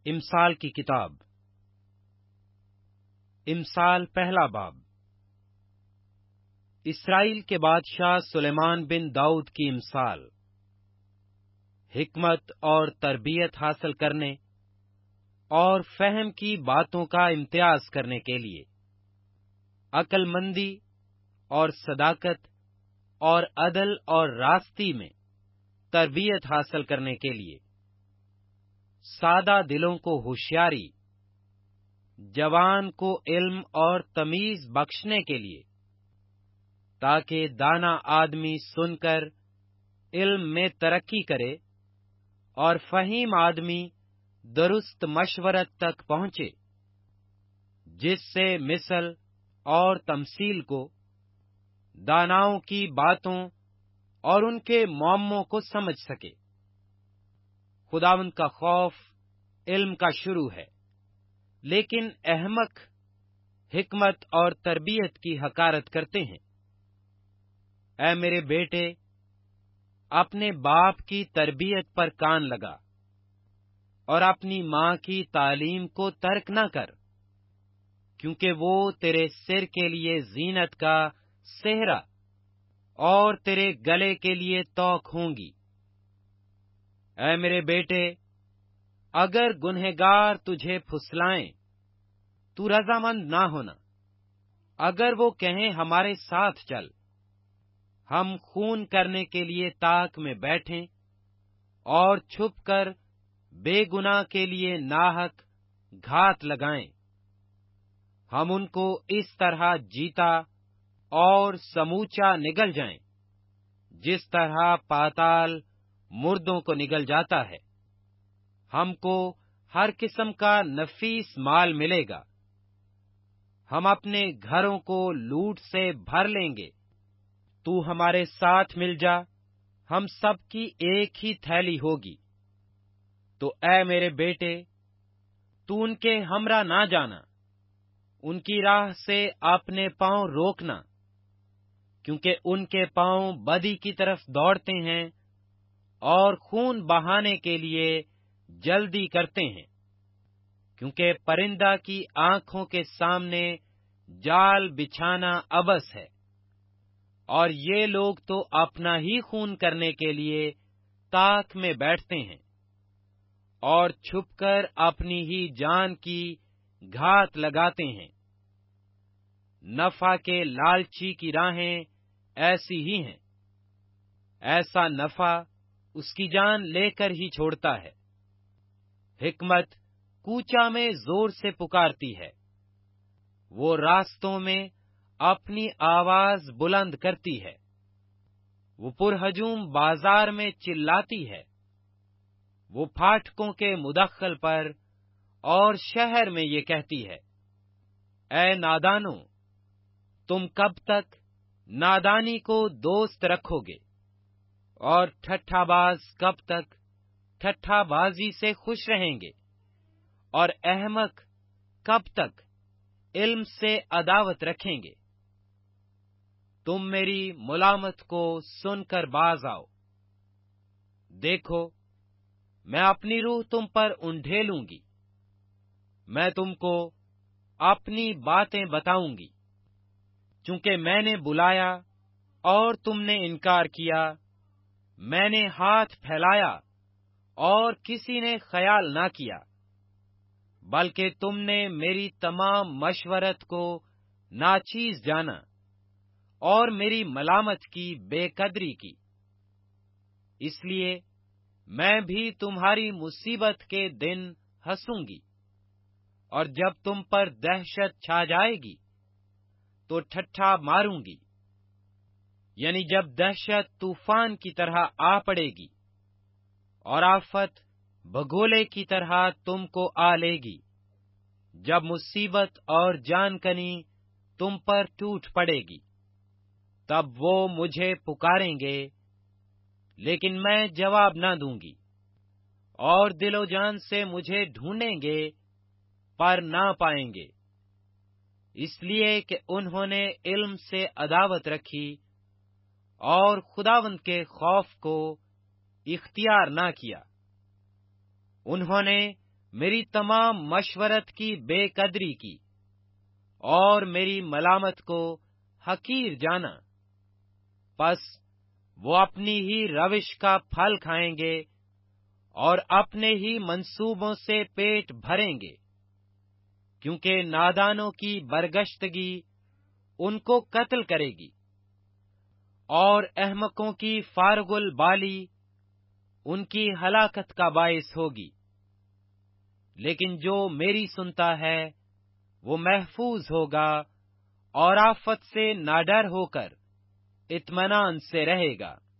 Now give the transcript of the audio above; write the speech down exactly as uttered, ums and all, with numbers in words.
امثال کی کتاب امثال پہلا باب اسرائیل کے بادشاہ سلیمان بن داؤد کی امثال۔ حکمت اور تربیت حاصل کرنے اور فہم کی باتوں کا امتیاز کرنے کے لیے، عقل مندی اور صداقت اور عدل اور راستی میں تربیت حاصل کرنے کے لیے، سادہ دلوں کو ہوشیاری، جوان کو علم اور تمیز بخشنے کے لیے، تاکہ دانا آدمی سن کر علم میں ترقی کرے اور فہیم آدمی درست مشورت تک پہنچے، جس سے مثل اور تمثیل کو، داناؤں کی باتوں اور ان کے معموں کو سمجھ سکے۔ خداوند کا خوف علم کا شروع ہے، لیکن احمق حکمت اور تربیت کی حقارت کرتے ہیں۔ اے میرے بیٹے، اپنے باپ کی تربیت پر کان لگا اور اپنی ماں کی تعلیم کو ترک نہ کر، کیونکہ وہ تیرے سر کے لیے زینت کا سہرا اور تیرے گلے کے لیے توق ہوں گی۔ اے میرے بیٹے، اگر گنہگار تجھے پھسلائیں تو رضامند نہ ہونا۔ اگر وہ کہیں ہمارے ساتھ چل، ہم خون کرنے کے لیے طاق میں بیٹھیں اور چھپ کر بے گناہ کے لیے ناحق گھات لگائیں، ہم ان کو اس طرح جیتا اور سموچا نگل جائیں جس طرح پاتال مردوں کو نگل جاتا ہے۔ ہم کو ہر قسم کا نفیس مال ملے گا، ہم اپنے گھروں کو لوٹ سے بھر لیں گے۔ تو ہمارے ساتھ مل جا، ہم سب کی ایک ہی تھیلی ہوگی۔ تو اے میرے بیٹے، تو ان کے ہمراہ نہ جانا، ان کی راہ سے اپنے پاؤں روکنا، کیونکہ ان کے پاؤں بدی کی طرف دوڑتے ہیں اور خون بہانے کے لیے جلدی کرتے ہیں۔ کیونکہ پرندہ کی آنکھوں کے سامنے جال بچھانا عبث ہے، اور یہ لوگ تو اپنا ہی خون کرنے کے لیے طاق میں بیٹھتے ہیں اور چھپ کر اپنی ہی جان کی گھات لگاتے ہیں۔ نفع کے لالچی کی راہیں ایسی ہی ہیں، ایسا نفع اس کی جان لے کر ہی چھوڑتا ہے۔ حکمت کوچا میں زور سے پکارتی ہے، وہ راستوں میں اپنی آواز بلند کرتی ہے، وہ پرہجوم بازار میں چلاتی ہے، وہ پھاٹکوں کے مدخل پر اور شہر میں یہ کہتی ہے، اے نادانو، تم کب تک نادانی کو دوست رکھو گے، اور ٹھٹھا باز کب تک ٹھٹھا بازی سے خوش رہیں گے، اور احمق کب تک علم سے عداوت رکھیں گے۔ تم میری ملامت کو سن کر باز آؤ۔ دیکھو، میں اپنی روح تم پر انڈھیلوں گی، میں تم کو اپنی باتیں بتاؤں گی۔ چونکہ میں نے بلایا اور تم نے انکار کیا، میں نے ہاتھ پھیلایا اور کسی نے خیال نہ کیا، بلکہ تم نے میری تمام مشورت کو ناچیز جانا اور میری ملامت کی بے قدری کی۔ اس لیے میں بھی تمہاری مصیبت کے دن ہنسوں گی، اور جب تم پر دہشت چھا جائے گی تو ٹھٹھا ماروں گی، یعنی جب دہشت طوفان کی طرح آ پڑے گی اور آفت بگولے کی طرح تم کو آ لے گی، جب مصیبت اور جان کنی تم پر ٹوٹ پڑے گی، تب وہ مجھے پکاریں گے، لیکن میں جواب نہ دوں گی، اور دل و جان سے مجھے ڈھونڈیں گے پر نہ پائیں گے، اس لیے کہ انہوں نے علم سے عداوت رکھی اور خداوند کے خوف کو اختیار نہ کیا۔ انہوں نے میری تمام مشورت کی بے قدری کی اور میری ملامت کو حقیر جانا، پس وہ اپنی ہی روش کا پھل کھائیں گے اور اپنے ہی منصوبوں سے پیٹ بھریں گے، کیونکہ نادانوں کی برگشتگی ان کو قتل کرے گی اور احمقوں کی فارغ البالی ان کی ہلاکت کا باعث ہوگی۔ لیکن جو میری سنتا ہے وہ محفوظ ہوگا اور آفت سے ناڈر ہو کر اطمینان سے رہے گا۔